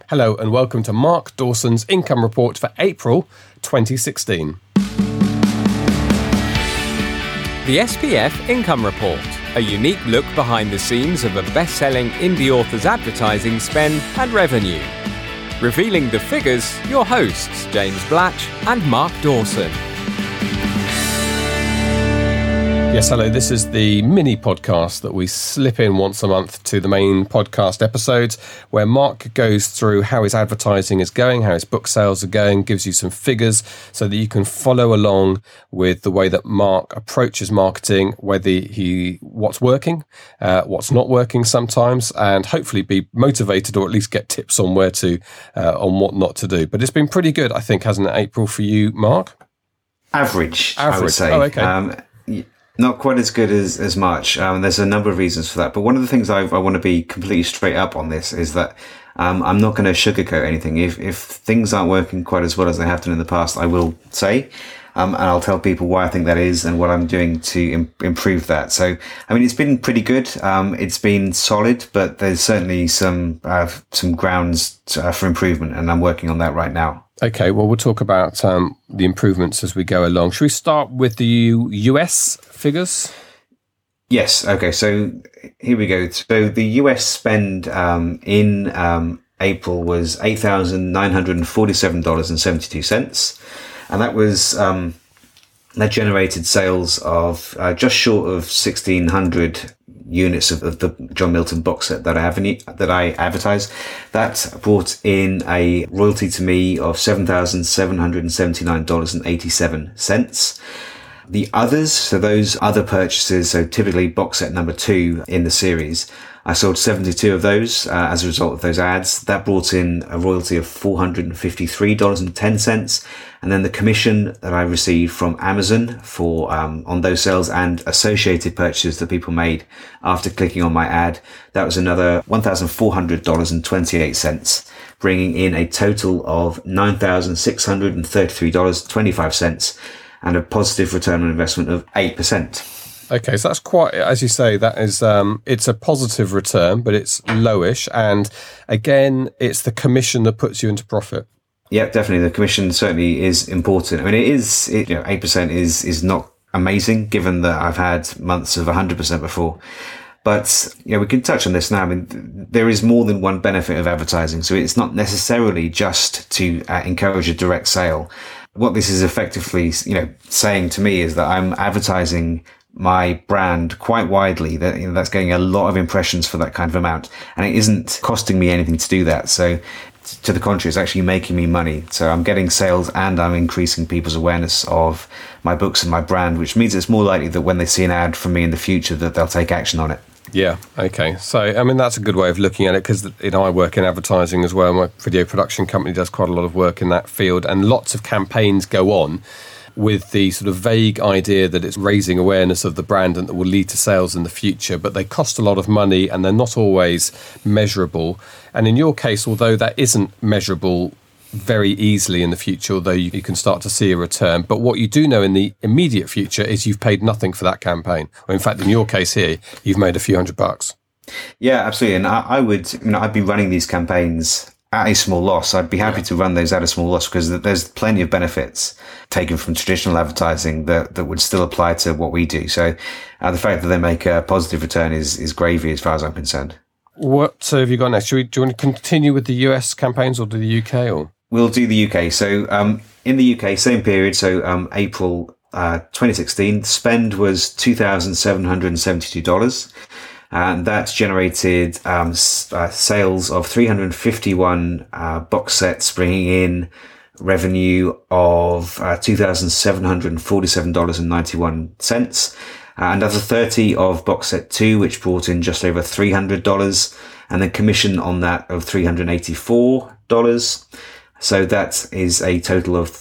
Hello and welcome to Mark Dawson's Income Report for April 2016. The SPF Income Report, a unique look behind the scenes of a best-selling indie author's advertising spend and revenue. Revealing the figures, your hosts James Blatch and Mark Dawson. Yes, hello, this is the mini podcast that we slip in once a month to the main podcast episodes, where Mark goes through how his advertising is going, how his book sales are going, gives you some figures so that you can follow along with the way that Mark approaches marketing, what's working, what's not working sometimes, and hopefully be motivated or at least get tips on on what not to do. But it's been pretty good, I think, hasn't it, April, for you, Mark? Average. I would say. Oh, okay. Not quite as good as March. There's a number of reasons for that. But one of the things I want to be completely straight up on this is that I'm not going to sugarcoat anything. If things aren't working quite as well as they have done in the past, I will say, and I'll tell people why I think that is and what I'm doing to improve that. So, I mean, it's been pretty good. It's been solid, but there's certainly some grounds for improvement, and I'm working on that right now. Okay, well, we'll talk about the improvements as we go along. Should we start with the US figures? Yes. Okay, so here we go. So the US spend in April was $8,947.72. And that was that generated sales of just short of 1,600 units of the John Milton box set that I advertise. That brought in a royalty to me of $7,779.87. The others, so those other purchases, so typically box set number 2 in the series, I sold 72 of those as a result of those ads. That brought in a royalty of $453.10. And then the commission that I received from Amazon for on those sales and associated purchases that people made after clicking on my ad, that was another $1,400.28, bringing in a total of $9,633.25 and a positive return on investment of 8%. Okay, so that's quite, as you say, that is, it's a positive return, but it's lowish. And again, it's the commission that puts you into profit. Yeah, definitely. The commission certainly is important. I mean, 8% is not amazing, given that I've had months of 100% before. But, we can touch on this now. I mean, there is more than one benefit of advertising. So it's not necessarily just to encourage a direct sale. What this is effectively, saying to me is that I'm advertising my brand quite widely, that's getting a lot of impressions for that kind of amount, and it isn't costing me anything to do that. So to the contrary, it's actually making me money. So I'm getting sales and I'm increasing people's awareness of my books and my brand, which means it's more likely that when they see an ad from me in the future that they'll take action on it. Yeah, okay. So, I mean, that's a good way of looking at it, because I work in advertising as well. My video production company does quite a lot of work in that field, and lots of campaigns go on with the sort of vague idea that it's raising awareness of the brand and that will lead to sales in the future, but they cost a lot of money and they're not always measurable. And in your case, although that isn't measurable very easily in the future, although you can start to see a return, but what you do know in the immediate future is you've paid nothing for that campaign. Or in fact, in your case here, you've made a few $100. Yeah, absolutely. And I'd be running these campaigns at a small loss. I'd be happy to run those at a small loss, because there's plenty of benefits taken from traditional advertising that would still apply to what we do. So the fact that they make a positive return is gravy as far as I'm concerned. What have you got next? Do you want to continue with the US campaigns or do the UK? Or we'll do the UK. So in the UK, same period, so April 2016, the spend was $2,772. And that's generated sales of 351 box sets, bringing in revenue of $2,747.91. Another 30 of box set 2, which brought in just over $300, and then commission on that of $384. So that is a total of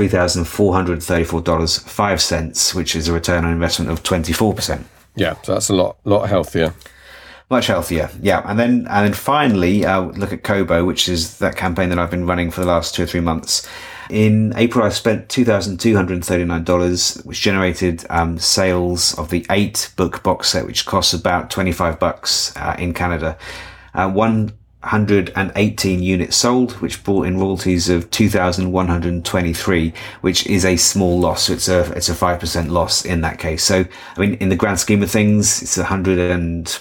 $3,434.05, which is a return on investment of 24%. Yeah, so that's a lot healthier. Much healthier, yeah. And then finally, look at Kobo, which is that campaign that I've been running for the last 2 or 3 months. In April, I spent $2,239, which generated sales of the 8-book box set, which costs about $25 in Canada. 118 units sold, which brought in royalties of 2,123, which is a small loss. So it's a 5% loss in that case. So, I mean, in the grand scheme of things, it's $110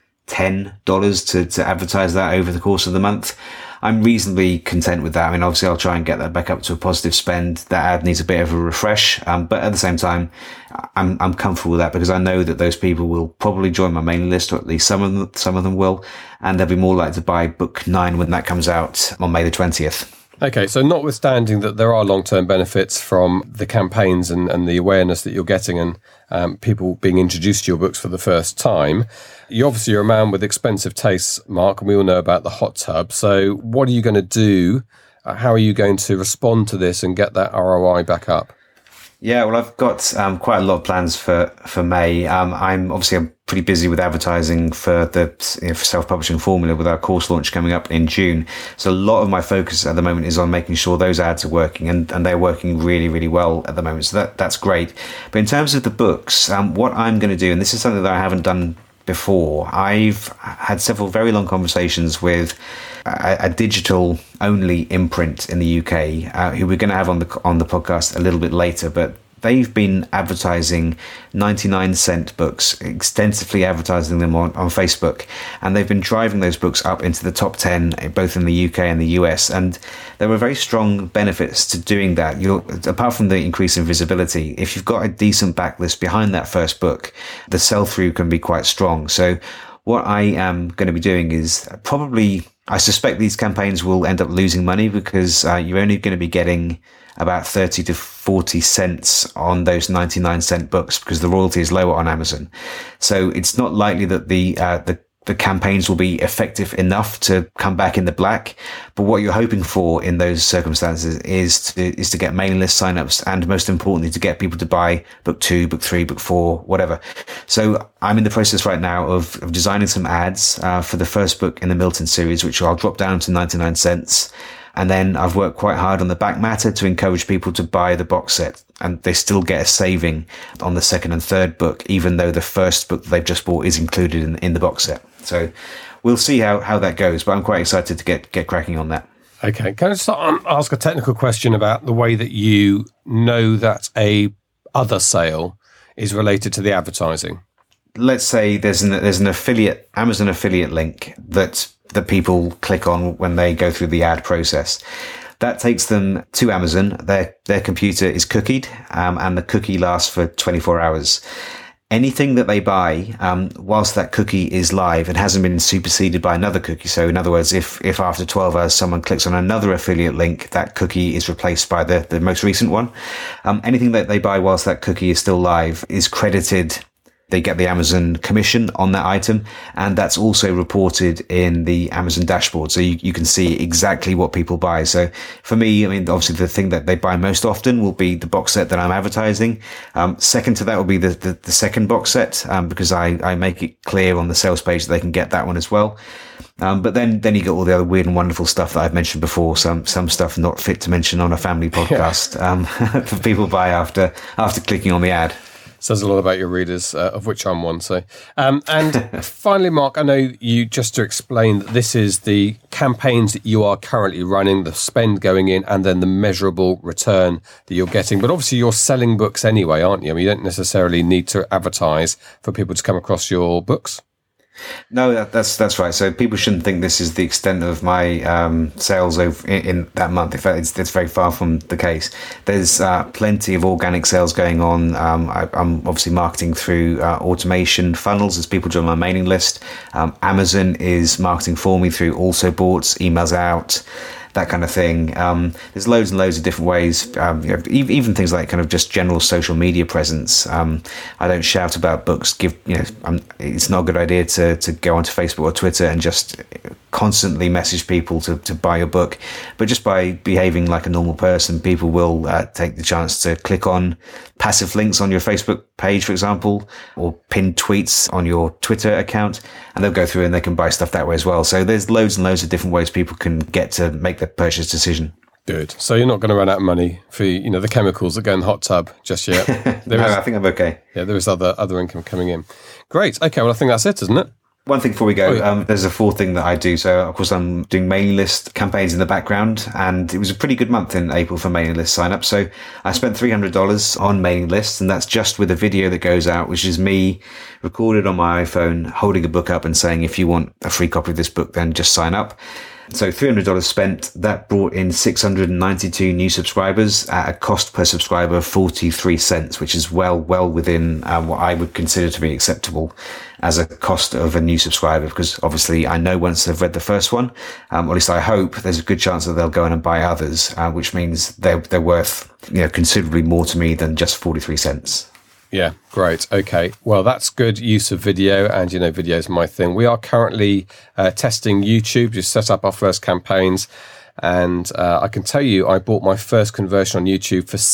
to advertise that over the course of the month. I'm reasonably content with that. I mean, obviously I'll try and get that back up to a positive spend. That ad needs a bit of a refresh. But at the same time, I'm comfortable with that because I know that those people will probably join my mailing list, or at least some of them will. And they'll be more likely to buy book 9 when that comes out on May the 20th. Okay, so notwithstanding that there are long-term benefits from the campaigns and the awareness that you're getting and people being introduced to your books for the first time, you're obviously a man with expensive tastes, Mark, and we all know about the hot tub. So what are you going to do? How are you going to respond to this and get that ROI back up? Yeah, well, I've got quite a lot of plans for May. I'm pretty busy with advertising for the for self-publishing formula with our course launch coming up in June. So a lot of my focus at the moment is on making sure those ads are working, and they're working really, really well at the moment. So that's great. But in terms of the books, what I'm going to do, and this is something that I haven't done before, I've had several very long conversations with a digital only imprint in the UK who we're going to have on the podcast a little bit later, but they've been advertising 99-cent books, extensively advertising them on Facebook, and they've been driving those books up into the top 10 both in the UK and the US, and there were very strong benefits to doing that. Apart from the increase in visibility, if you've got a decent backlist behind that first book, the sell-through can be quite strong. So what I am going to be doing is I suspect these campaigns will end up losing money because you're only going to be getting about 30 to 40 cents on those 99-cent books because the royalty is lower on Amazon. So it's not likely that the campaigns will be effective enough to come back in the black. But what you're hoping for in those circumstances is to get mailing list signups, and most importantly, to get people to buy book 2, book 3, book 4, whatever. So I'm in the process right now of designing some ads for the first book in the Milton series, which I'll drop down to 99 cents. And then I've worked quite hard on the back matter to encourage people to buy the box set, and they still get a saving on the second and third book, even though the first book that they've just bought is included in the box set. So we'll see how that goes, but I'm quite excited to get cracking on that. Okay, can I just ask a technical question about the way that you know that a other sale is related to the advertising? Let's say there's an Amazon affiliate link that people click on when they go through the ad process. That takes them to Amazon. Their computer is cookied, and the cookie lasts for 24 hours. Anything that they buy, whilst that cookie is live, it hasn't been superseded by another cookie. So in other words, if after 12 hours someone clicks on another affiliate link, that cookie is replaced by the most recent one. Anything that they buy whilst that cookie is still live is credited. They get the Amazon commission on that item, and that's also reported in the Amazon dashboard. So you can see exactly what people buy. So for me, I mean, obviously the thing that they buy most often will be the box set that I'm advertising. Second to that will be the second box set, because I make it clear on the sales page that they can get that one as well. But then you get all the other weird and wonderful stuff that I've mentioned before. Some stuff not fit to mention on a family podcast, for people buy after clicking on the ad. Says a lot about your readers, of which I'm one. So, and finally, Mark, I know you, just to explain that this is the campaigns that you are currently running, the spend going in, and then the measurable return that you're getting. But obviously, you're selling books anyway, aren't you? I mean, you don't necessarily need to advertise for people to come across your books. No, that's right. So people shouldn't think this is the extent of my sales in that month. In fact, it's very far from the case. There's plenty of organic sales going on. I'm obviously marketing through automation funnels as people join my mailing list. Amazon is marketing for me through also boughts, emails out, that kind of thing. There's loads and loads of different ways, even things like kind of just general social media presence. I don't shout about books. It's not a good idea to go onto Facebook or Twitter and just constantly message people to buy your book. But just by behaving like a normal person, people will take the chance to click on passive links on your Facebook page, for example, or pinned tweets on your Twitter account, and they'll go through and they can buy stuff that way as well. So there's loads and loads of different ways people can get to make their purchase decision. Good. So you're not going to run out of money for the chemicals that go in the hot tub just yet. I think I'm okay. Yeah, there is other income coming in. Great. Okay, well, I think that's it, isn't it? One thing before we go, there's a fourth thing that I do. So, of course, I'm doing mailing list campaigns in the background, and it was a pretty good month in April for mailing list sign-up. So I spent $300 on mailing lists, and that's just with a video that goes out, which is me recorded on my iPhone, holding a book up and saying, if you want a free copy of this book, then just sign up. So $300 spent, that brought in 692 new subscribers at a cost per subscriber of 43 cents, which is well within what I would consider to be acceptable as a cost of a new subscriber, because obviously I know once they've read the first one, or at least I hope, there's a good chance that they'll go in and buy others, which means they're worth considerably more to me than just 43 cents. Yeah, great. Okay. Well, that's good use of video, and video is my thing. We are currently testing YouTube, just set up our first campaigns, and I can tell you I bought my first conversion on YouTube for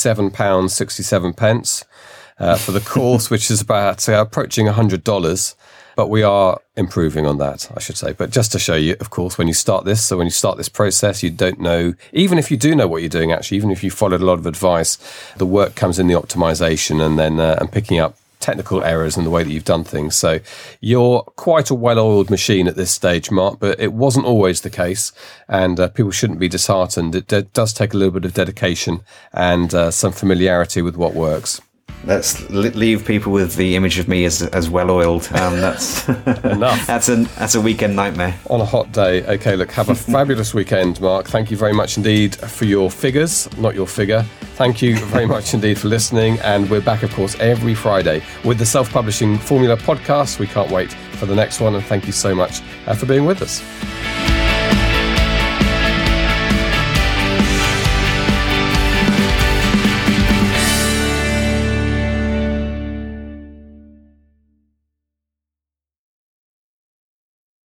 £67.67 for the course, which is about approaching $100. But we are improving on that, I should say. But just to show you, of course, when you start this process, you don't know, even if you do know what you're doing, actually, even if you followed a lot of advice, the work comes in the optimization and then and picking up technical errors in the way that you've done things. So you're quite a well-oiled machine at this stage, Mark, but it wasn't always the case, and people shouldn't be disheartened. It does take a little bit of dedication and some familiarity with what works. Let's leave people with the image of me as well-oiled. That's enough. That's a weekend nightmare. On a hot day. Okay, look, have a fabulous weekend, Mark. Thank you very much indeed for your figures, not your figure. Thank you very much indeed for listening. And we're back, of course, every Friday with the Self-Publishing Formula podcast. We can't wait for the next one. And thank you so much for being with us.